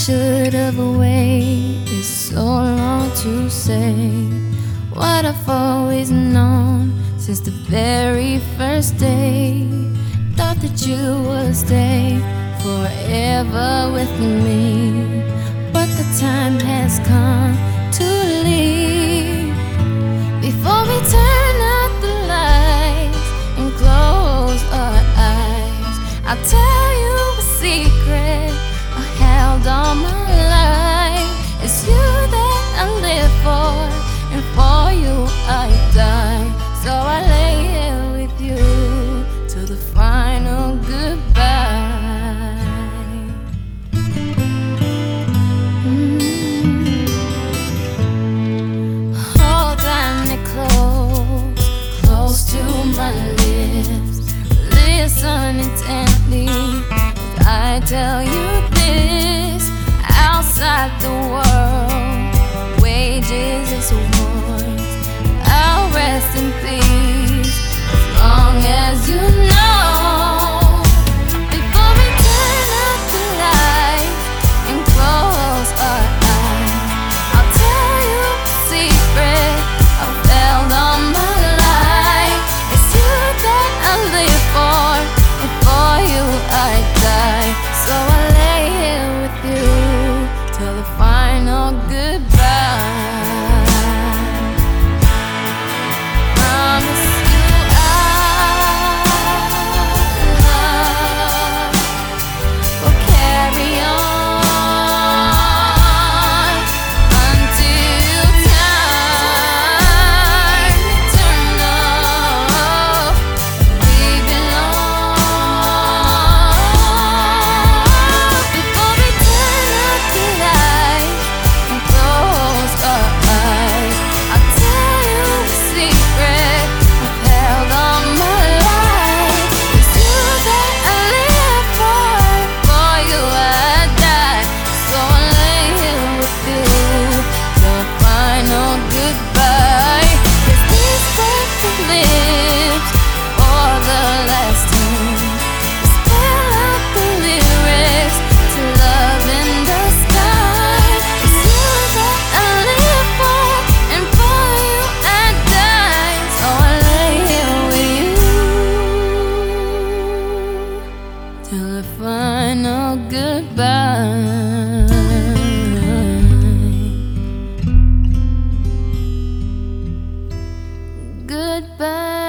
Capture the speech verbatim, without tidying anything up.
should have waited is so long to say what I've always known since the very first day. Thought that you would stay forever with me, but the time has come to leave. Before we turn out the lights and close our eyes, I'll tell you a secret I held all my life. It's you that I live for, and for you I die. So I lay here with you till the final goodbye. Mm. Hold me close, close to my lips. Listen intently as I tell you this. Outside the world wages its wars. I'll rest in peace as long as you know. Before we turn up the lights and close our eyes, I'll tell you a secret I've held all my life. It's you that I live for, and for you I die. So I lay here with you till the final goodbye. Promise you our love will carry on until time eternal. We belong. Before we turn out the lights and close our eyes, I'll tell you a secret I've held all my life. It's you that I live for, for you I die. So I lay here with you till the final goodbye. Kiss these perfect lips for the last time. Spell out the lyrics to love in the sky. It's you that I live for, and for you I die. So I lay here with you till the final goodbye. Goodbye.